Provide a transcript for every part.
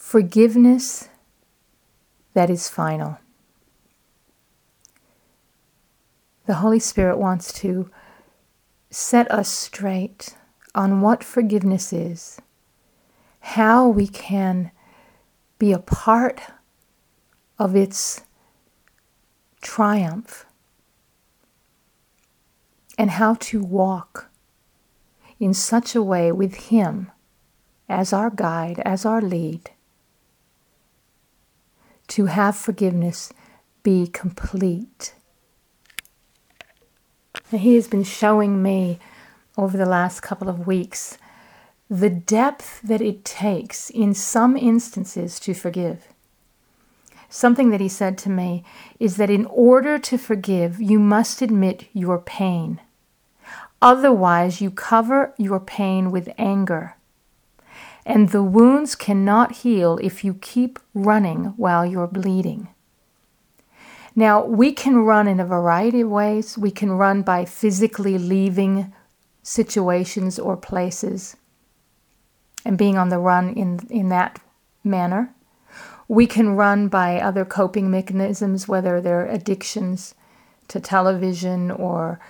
Forgiveness that is final. The Holy Spirit wants to set us straight on what forgiveness is, how we can be a part of its triumph, and how to walk in such a way with Him as our guide, as our lead, to have forgiveness be complete. And He has been showing me over the last couple of weeks the depth that it takes in some instances to forgive. Something that He said to me is that in order to forgive, you must admit your pain. Otherwise, you cover your pain with anger. And the wounds cannot heal if you keep running while you're bleeding. Now, we can run in a variety of ways. We can run by physically leaving situations or places and being on the run in that manner. We can run by other coping mechanisms, whether they're addictions to television or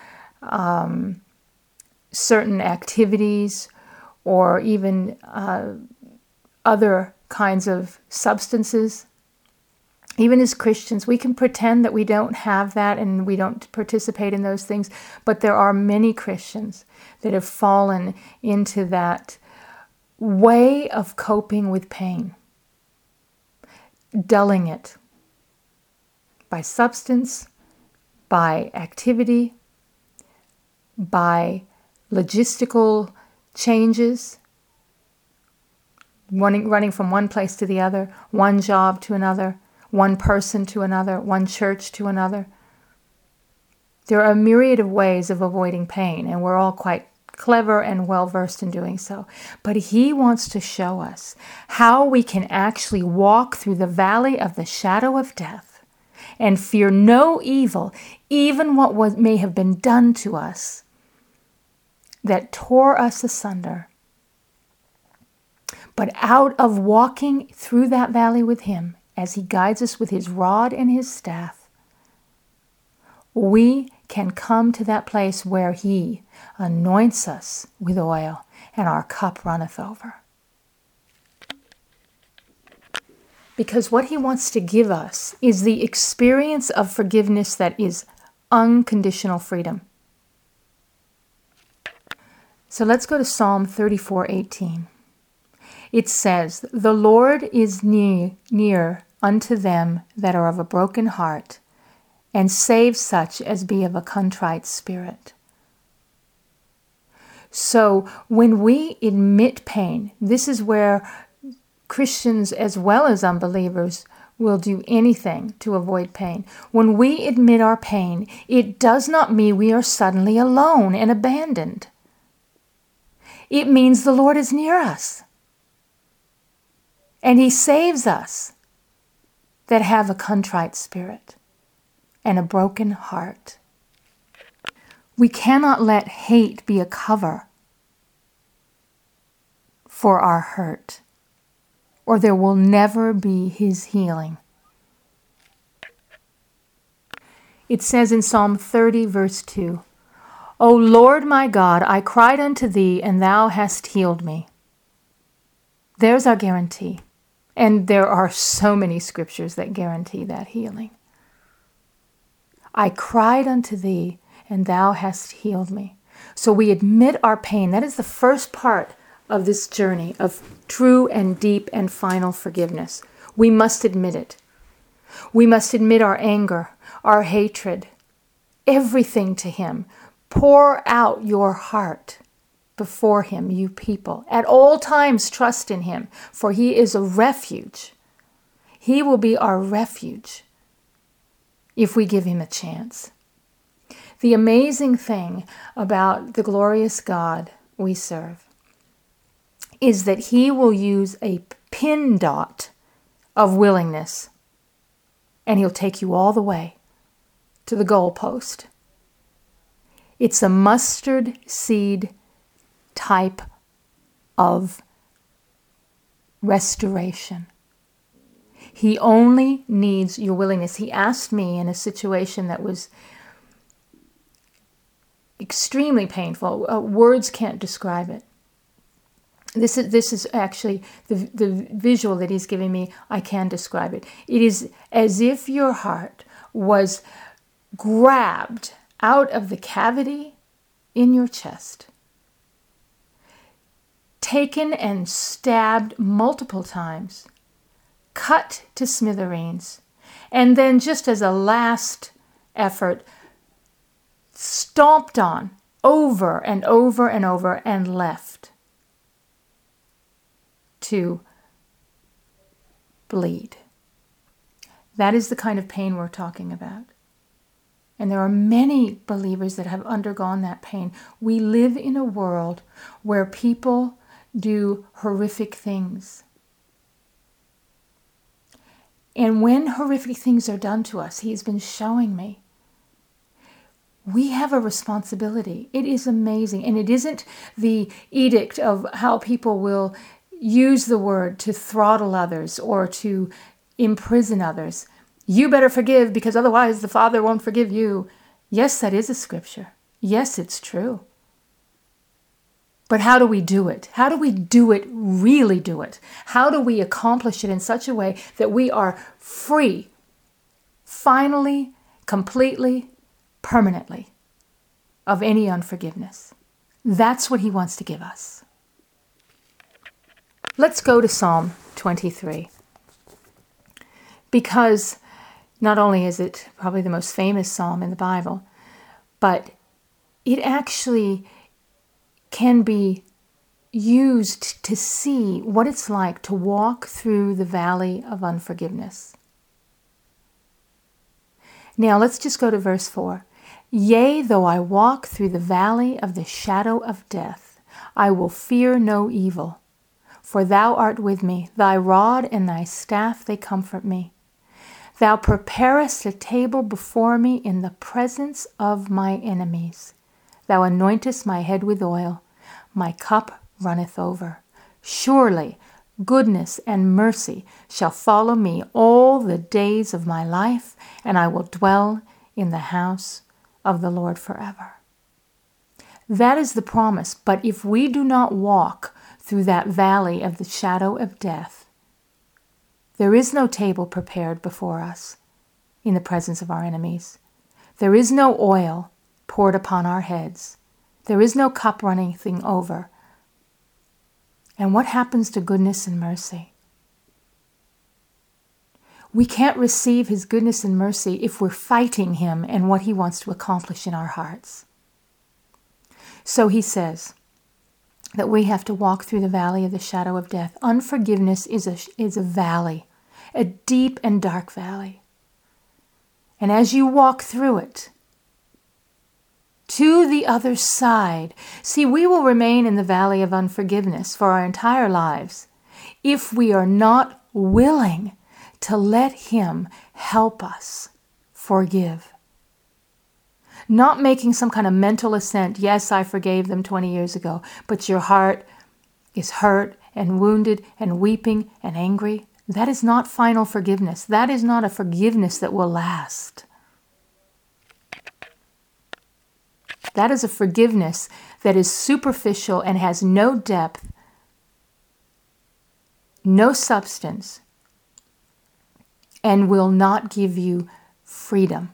certain activities, or even other kinds of substances. Even as Christians, we can pretend that we don't have that and we don't participate in those things, but there are many Christians that have fallen into that way of coping with pain, dulling it by substance, by activity, by logistical changes, running from one place to the other, one job to another, one person to another, one church to another. There are a myriad of ways of avoiding pain, and we're all quite clever and well-versed in doing so. But He wants to show us how we can actually walk through the valley of the shadow of death and fear no evil, even what may have been done to us that tore us asunder. But out of walking through that valley with Him, as He guides us with His rod and His staff, we can come to that place where He anoints us with oil and our cup runneth over. Because what He wants to give us is the experience of forgiveness that is unconditional freedom. So let's go to Psalm 34:18. It says, "The Lord is near unto them that are of a broken heart, and saves such as be of a contrite spirit." So when we admit pain, this is where Christians as well as unbelievers will do anything to avoid pain. When we admit our pain, it does not mean we are suddenly alone and abandoned. It means the Lord is near us. And He saves us that have a contrite spirit and a broken heart. We cannot let hate be a cover for our hurt, or there will never be His healing. It says in Psalm 30, verse 2, "O Lord my God, I cried unto Thee, and Thou hast healed me." There's our guarantee. And there are so many scriptures that guarantee that healing. I cried unto Thee, and Thou hast healed me. So we admit our pain. That is the first part of this journey of true and deep and final forgiveness. We must admit it. We must admit our anger, our hatred, everything to Him. Pour out your heart before Him, you people. At all times trust in Him, for He is a refuge. He will be our refuge if we give Him a chance. The amazing thing about the glorious God we serve is that He will use a pin dot of willingness, and He'll take you all the way to the goalpost. It's a mustard seed type of restoration He only needs your willingness. He asked me in a situation that was extremely painful. Words can't describe it. This is actually the visual that he's giving me. I can describe it. It is as if your heart was grabbed out of the cavity in your chest, taken and stabbed multiple times, cut to smithereens, and then just as a last effort, stomped on over and over and over and left to bleed. That is the kind of pain we're talking about. And there are many believers that have undergone that pain. We live in a world where people do horrific things. And when horrific things are done to us, he's been showing me, we have a responsibility. It is amazing. And it isn't the edict of how people will use the word to throttle others or to imprison others. You better forgive because otherwise the Father won't forgive you. Yes, that is a scripture. Yes, it's true. But how do we do it? How do we do it, really do it? How do we accomplish it in such a way that we are free, finally, completely, permanently, of any unforgiveness? That's what he wants to give us. Let's go to Psalm 23. Because not only is it probably the most famous psalm in the Bible, but it actually can be used to see what it's like to walk through the valley of unforgiveness. Now let's just go to verse 4. Yea, though I walk through the valley of the shadow of death, I will fear no evil, for thou art with me. Thy rod and thy staff, they comfort me. Thou preparest a table before me in the presence of my enemies. Thou anointest my head with oil. My cup runneth over. Surely goodness and mercy shall follow me all the days of my life, and I will dwell in the house of the Lord forever. That is the promise. But if we do not walk through that valley of the shadow of death, there is no table prepared before us in the presence of our enemies. There is no oil poured upon our heads. There is no cup running over. And what happens to goodness and mercy? We can't receive his goodness and mercy if we're fighting him and what he wants to accomplish in our hearts. So he says that we have to walk through the valley of the shadow of death. Unforgiveness is a valley, a deep and dark valley. And as you walk through it, to the other side, see, we will remain in the valley of unforgiveness for our entire lives if we are not willing to let him help us forgive. Not making some kind of mental assent, yes, I forgave them 20 years ago, but your heart is hurt and wounded and weeping and angry. That is not final forgiveness. That is not a forgiveness that will last. That is a forgiveness that is superficial and has no depth, no substance, and will not give you freedom.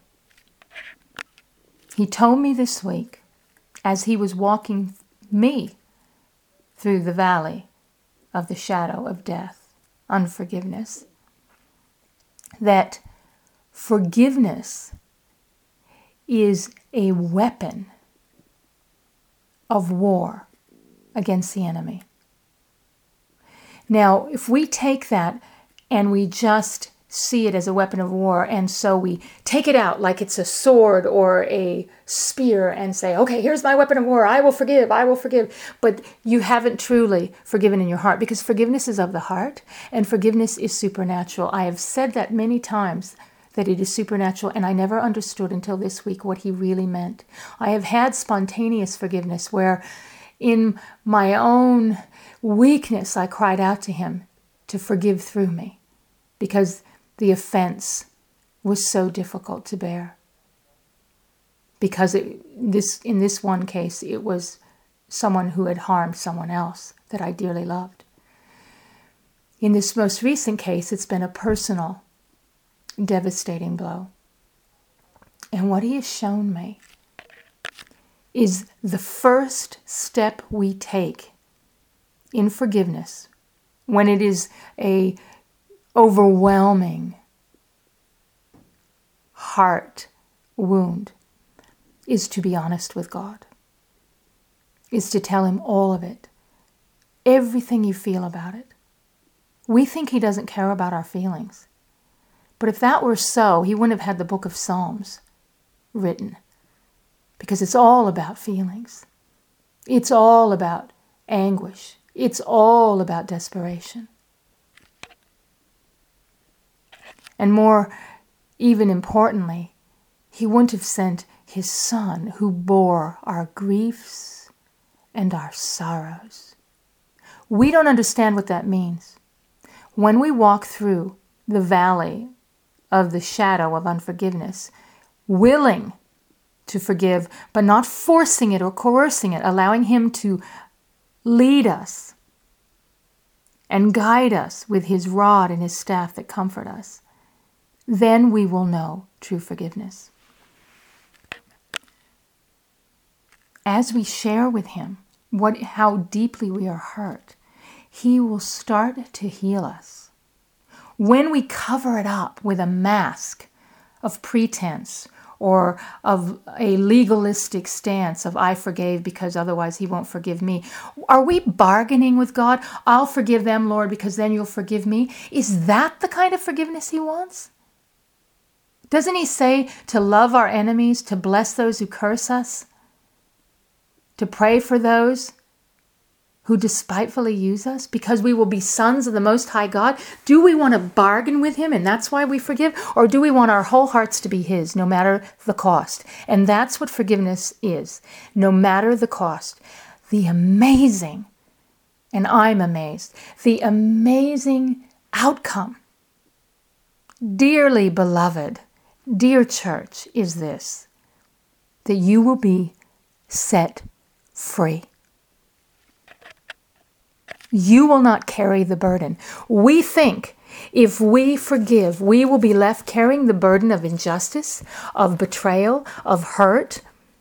He told me this week, as he was walking me through the valley of the shadow of death, unforgiveness, that forgiveness is a weapon of war against the enemy. Now, if we take that and we just see it as a weapon of war, and so we take it out like it's a sword or a spear and say, okay, here's my weapon of war, I will forgive, but you haven't truly forgiven in your heart, because forgiveness is of the heart and forgiveness is supernatural. I have said that many times, that it is supernatural, and I never understood until this week what he really meant. I have had spontaneous forgiveness where in my own weakness I cried out to him to forgive through me, because the offense was so difficult to bear. Because in this one case, it was someone who had harmed someone else that I dearly loved. In this most recent case, it's been a personal, devastating blow. And what he has shown me is the first step we take in forgiveness when it is a overwhelming heart wound is to be honest with God, is to tell him all of it, everything you feel about it. We think he doesn't care about our feelings. But if that were so, he wouldn't have had the book of Psalms written, because it's all about feelings. It's all about anguish. It's all about desperation. And more, even importantly, he wouldn't have sent his Son who bore our griefs and our sorrows. We don't understand what that means. When we walk through the valley of the shadow of unforgiveness, willing to forgive, but not forcing it or coercing it, allowing him to lead us and guide us with his rod and his staff that comfort us, then we will know true forgiveness. As we share with him how deeply we are hurt, he will start to heal us. When we cover it up with a mask of pretense or of a legalistic stance of I forgave because otherwise he won't forgive me, are we bargaining with God? I'll forgive them, Lord, because then you'll forgive me. Is that the kind of forgiveness he wants? Doesn't he say to love our enemies, to bless those who curse us, to pray for those who despitefully use us because we will be sons of the Most High God? Do we want to bargain with him and that's why we forgive? Or do we want our whole hearts to be his no matter the cost? And that's what forgiveness is, no matter the cost. The amazing, and I'm amazed, the amazing outcome, dearly beloved, dear church, is this, that you will be set free. You will not carry the burden. We think if we forgive, we will be left carrying the burden of injustice, of betrayal, of hurt.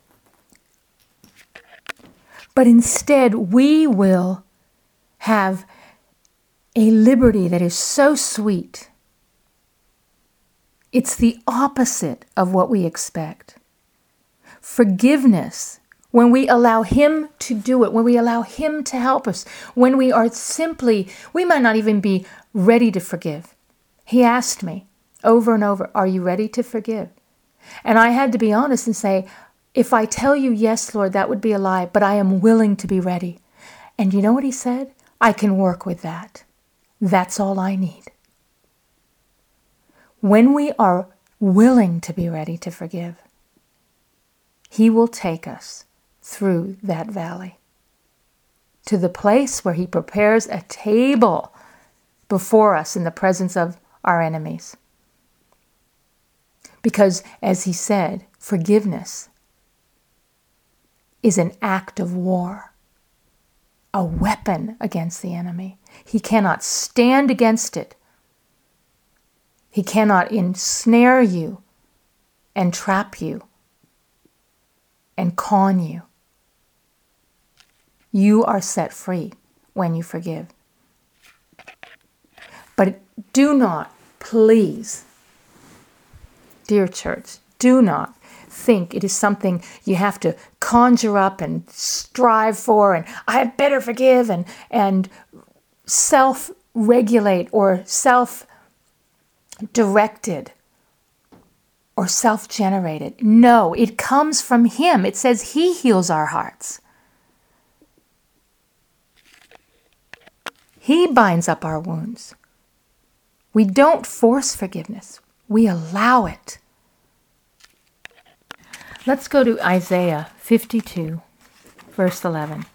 But instead, we will have a liberty that is so sweet. It's the opposite of what we expect. Forgiveness, when we allow him to do it, when we allow him to help us, when we are simply, we might not even be ready to forgive. He asked me over and over, are you ready to forgive? And I had to be honest and say, if I tell you yes, Lord, that would be a lie, but I am willing to be ready. And you know what he said? I can work with that. That's all I need. When we are willing to be ready to forgive, he will take us through that valley to the place where he prepares a table before us in the presence of our enemies. Because, as he said, forgiveness is an act of war, a weapon against the enemy. He cannot stand against it. He cannot ensnare you and trap you and con you. You are set free when you forgive. But do not, please, dear church, do not think it is something you have to conjure up and strive for, and I had better forgive and self-regulate or self-directed or self-generated. No, it comes from him. It says he heals our hearts. He binds up our wounds. We don't force forgiveness. We allow it. Let's go to Isaiah 52, verse 11.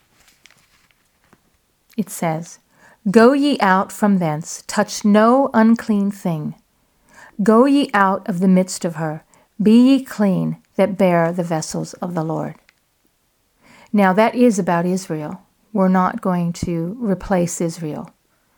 It says, "Go ye out from thence, touch no unclean thing. Go ye out of the midst of her. Be ye clean that bear the vessels of the Lord. Now that is about Israel. We're not going to replace Israel.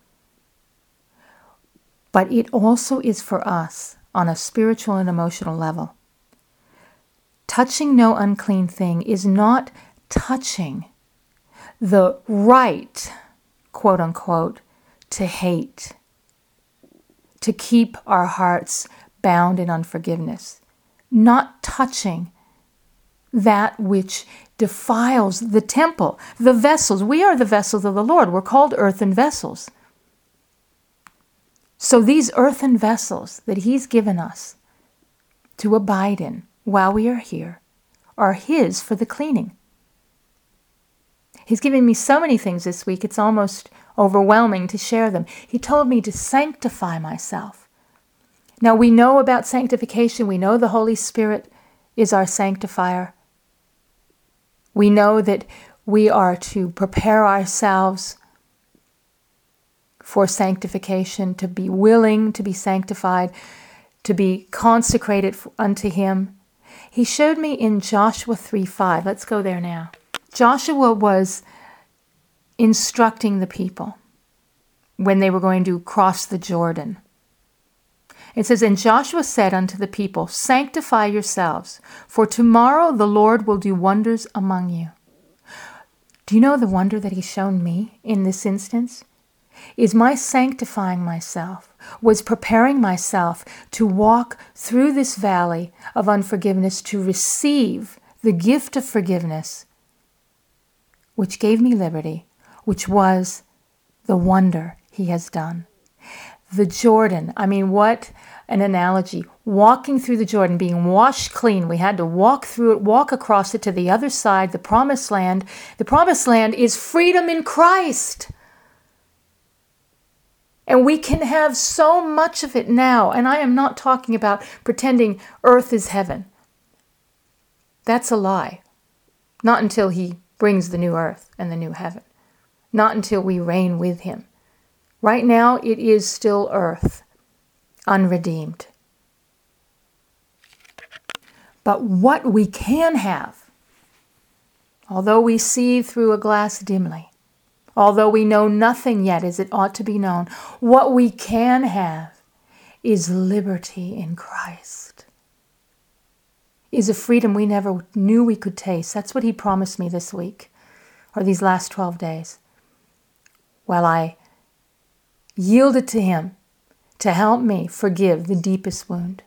But it also is for us on a spiritual and emotional level. Touching no unclean thing is not touching the right, quote unquote, to hate, to keep our hearts bound in unforgiveness, not touching that which defiles the temple, the vessels. We are the vessels of the Lord. We're called earthen vessels. So these earthen vessels that He's given us to abide in while we are here are His for the cleaning. He's given me so many things this week, it's almost overwhelming to share them. He told me to sanctify myself. Now we know about sanctification. We know the Holy Spirit is our sanctifier. We know that we are to prepare ourselves for sanctification, to be willing to be sanctified, to be consecrated unto Him. He showed me in Joshua 3:5. Let's go there now. Joshua was instructing the people when they were going to cross the Jordan. It says, And Joshua said unto the people, Sanctify yourselves, for tomorrow the Lord will do wonders among you. Do you know the wonder that He's shown me in this instance? Is my sanctifying myself, was preparing myself to walk through this valley of unforgiveness to receive the gift of forgiveness, which gave me liberty, which was the wonder He has done. The Jordan, I mean, what an analogy. Walking through the Jordan, being washed clean. We had to walk through it, walk across it to the other side, the promised land. The promised land is freedom in Christ. And we can have so much of it now. And I am not talking about pretending earth is heaven. That's a lie. Not until He brings the new earth and the new heaven. Not until we reign with Him. Right now, it is still earth, unredeemed. But what we can have, although we see through a glass dimly, although we know nothing yet as it ought to be known, what we can have is liberty in Christ. Is a freedom we never knew we could taste. That's what He promised me this week, or these last 12 days. While I yielded to Him to help me forgive the deepest wound.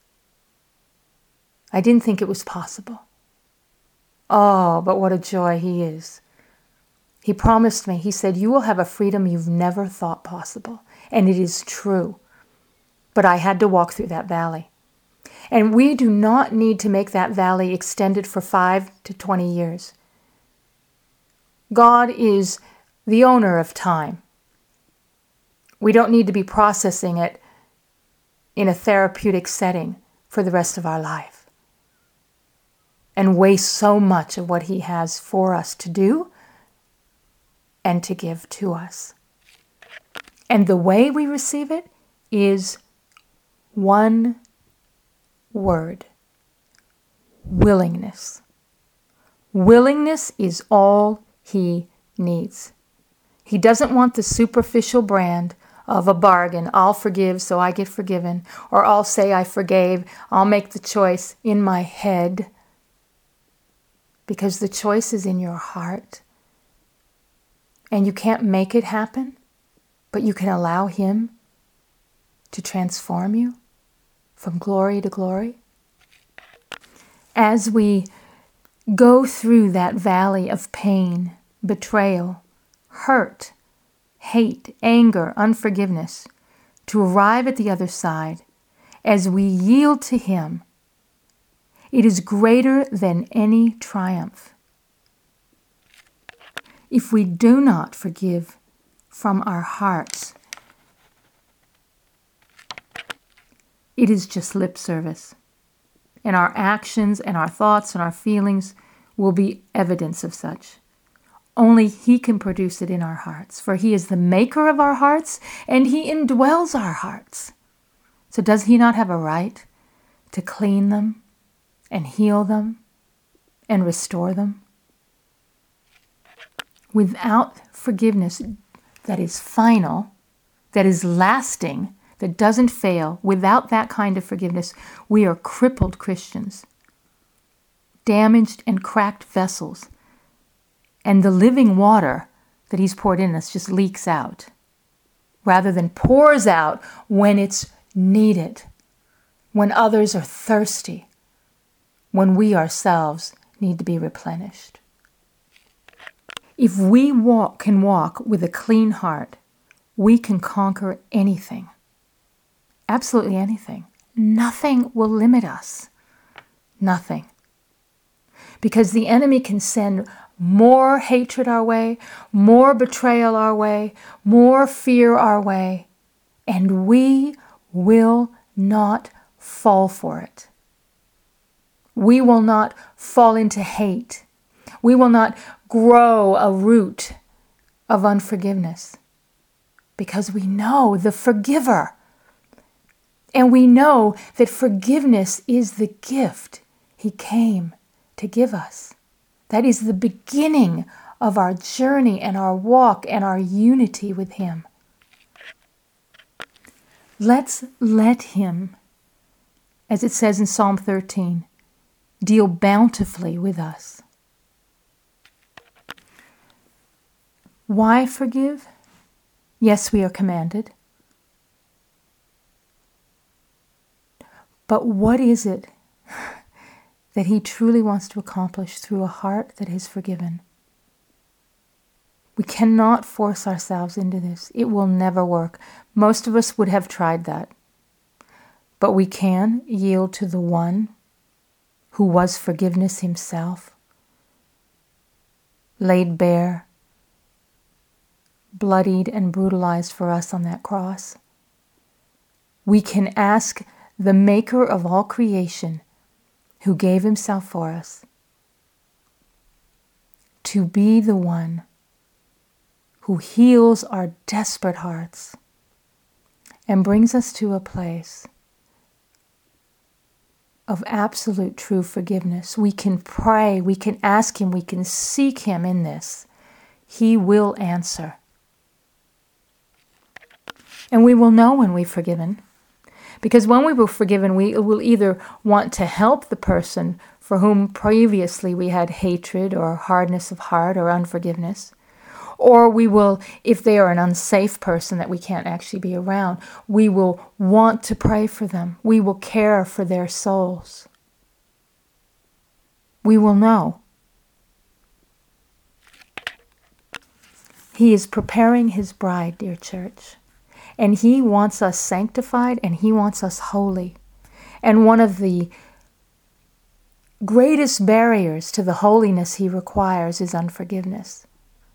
I didn't think it was possible. Oh, but what a joy He is. He promised me, He said, you will have a freedom you've never thought possible. And it is true. But I had to walk through that valley. And we do not need to make that valley extended for 5 to 20 years. God is the owner of time. We don't need to be processing it in a therapeutic setting for the rest of our life and waste so much of what He has for us to do and to give to us. And the way we receive it is one word: willingness. Willingness is all He needs. He doesn't want the superficial brand of a bargain. I'll forgive so I get forgiven. Or I'll say I forgave. I'll make the choice in my head. Because the choice is in your heart. And you can't make it happen, but you can allow Him to transform you from glory to glory. As we go through that valley of pain, betrayal, hurt, hate, anger, unforgiveness, to arrive at the other side, as we yield to Him, it is greater than any triumph. If we do not forgive from our hearts, it is just lip service. And our actions and our thoughts and our feelings will be evidence of such. Only He can produce it in our hearts, for He is the maker of our hearts and He indwells our hearts. So does he not have a right to clean them and heal them and restore them? Without forgiveness that is final, that is lasting, that doesn't fail, without that kind of forgiveness, we are crippled Christians, damaged and cracked vessels, and the living water that he's poured in us just leaks out, rather than pours out when it's needed, when others are thirsty, when we ourselves need to be replenished. If we can walk with a clean heart, we can conquer anything. Absolutely anything. Nothing will limit us. Nothing. Because the enemy can send more hatred our way, more betrayal our way, more fear our way, and we will not fall for it. We will not fall into hate. We will not grow a root of unforgiveness, because we know the forgiver. And we know that forgiveness is the gift he came to give us. That is the beginning of our journey and our walk and our unity with him. Let's let him, as it says in Psalm 13, deal bountifully with us. Why forgive? Yes, we are commanded. But what is it that he truly wants to accomplish through a heart that is forgiven? We cannot force ourselves into this. It will never work. Most of us would have tried that. But we can yield to the one who was forgiveness himself, laid bare, bloodied and brutalized for us on that cross. We can ask the maker of all creation, who gave himself for us, to be the one who heals our desperate hearts and brings us to a place of absolute true forgiveness. We can pray, we can ask him, we can seek him in this. He will answer. And we will know when we've forgiven. Because when we were forgiven, we will either want to help the person for whom previously we had hatred or hardness of heart or unforgiveness. Or we will, if they are an unsafe person that we can't actually be around, we will want to pray for them. We will care for their souls. We will know. He is preparing his bride, dear church. And he wants us sanctified and he wants us holy. And one of the greatest barriers to the holiness he requires is unforgiveness.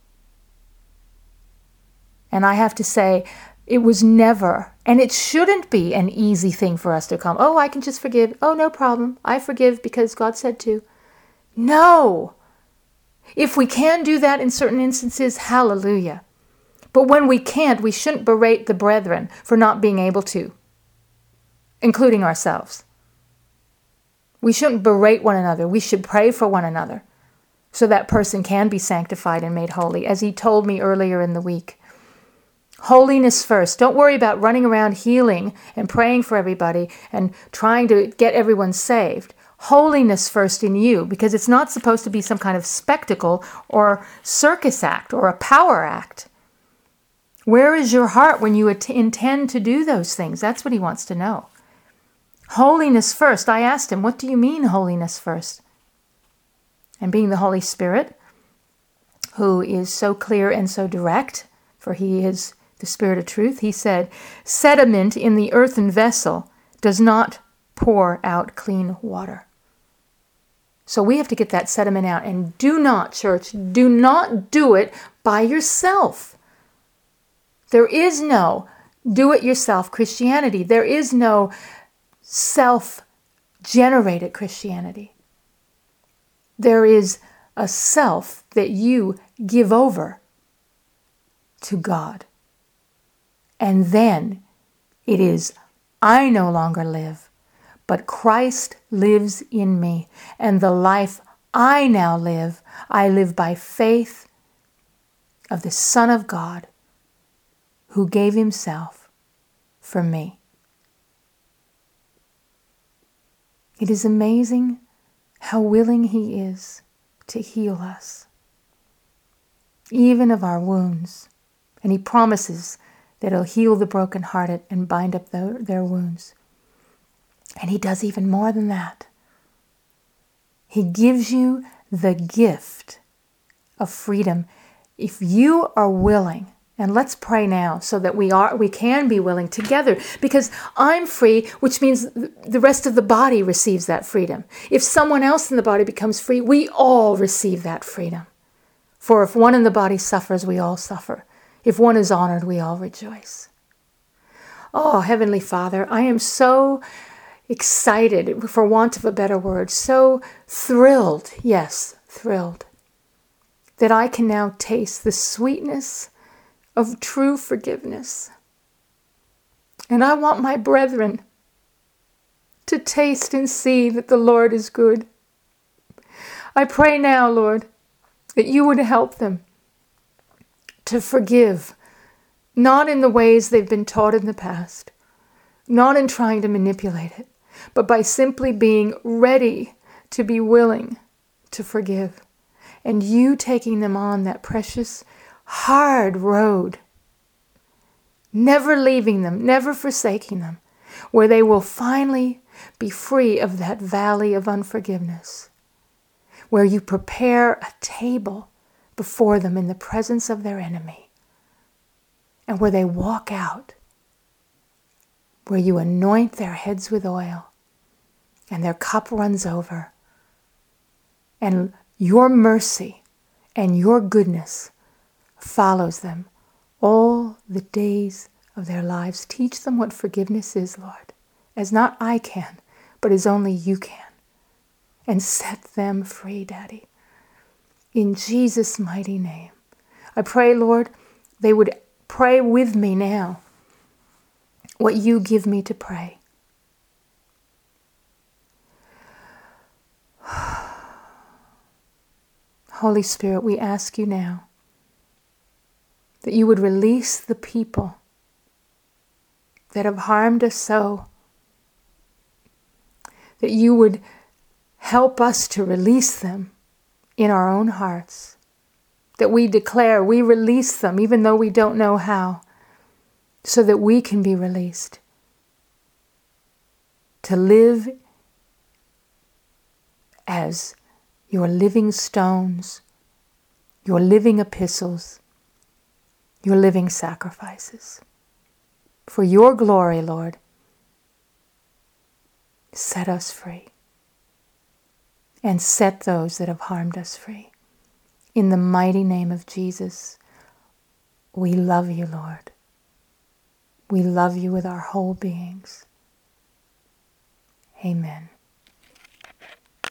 And I have to say, it was never, and it shouldn't be an easy thing for us to come, oh, I can just forgive. Oh, no problem. I forgive because God said to. No. If we can do that in certain instances, hallelujah. But when we can't, we shouldn't berate the brethren for not being able to, including ourselves. We shouldn't berate one another. We should pray for one another so that person can be sanctified and made holy, as he told me earlier in the week. Holiness first. Don't worry about running around healing and praying for everybody and trying to get everyone saved. Holiness first in you, because it's not supposed to be some kind of spectacle or circus act or a power act. Where is your heart when you intend to do those things? That's what he wants to know. Holiness first. I asked him, what do you mean holiness first? And being the Holy Spirit, who is so clear and so direct, for he is the Spirit of truth, he said, sediment in the earthen vessel does not pour out clean water. So we have to get that sediment out. And do not, church, do not do it by yourself. There is no do-it-yourself Christianity. There is no self-generated Christianity. There is a self that you give over to God. And then it is I no longer live, but Christ lives in me. And the life I now live, I live by faith of the Son of God who gave himself for me. It is amazing how willing he is to heal us, even of our wounds. And he promises that he'll heal the brokenhearted and bind up their wounds. And he does even more than that. He gives you the gift of freedom if you are willing. And let's pray now so that we can be willing together, because I'm free, which means the rest of the body receives that freedom. If someone else in the body becomes free, we all receive that freedom. For if one in the body suffers, we all suffer. If one is honored, we all rejoice. Oh, Heavenly Father, I am so excited, for want of a better word, so thrilled, yes, thrilled, that I can now taste the sweetness of true forgiveness. And I want my brethren to taste and see that the Lord is good. I pray now, Lord, that you would help them to forgive, not in the ways they've been taught in the past, not in trying to manipulate it, but by simply being ready to be willing to forgive. And you taking them on that precious, hard road, never leaving them, never forsaking them, where they will finally be free of that valley of unforgiveness, where you prepare a table before them in the presence of their enemy, and where they walk out, where you anoint their heads with oil, and their cup runs over, and your mercy and your goodness follows them all the days of their lives. Teach them what forgiveness is, Lord, as not I can, but as only you can. And set them free, Daddy. In Jesus' mighty name. I pray, Lord, they would pray with me now what you give me to pray. Holy Spirit, we ask you now that you would release the people that have harmed us so, that you would help us to release them in our own hearts, that we declare we release them even though we don't know how, so that we can be released to live as your living stones, your living epistles, your living sacrifices. For your glory, Lord, set us free. And set those that have harmed us free. In the mighty name of Jesus, we love you, Lord. We love you with our whole beings. Amen.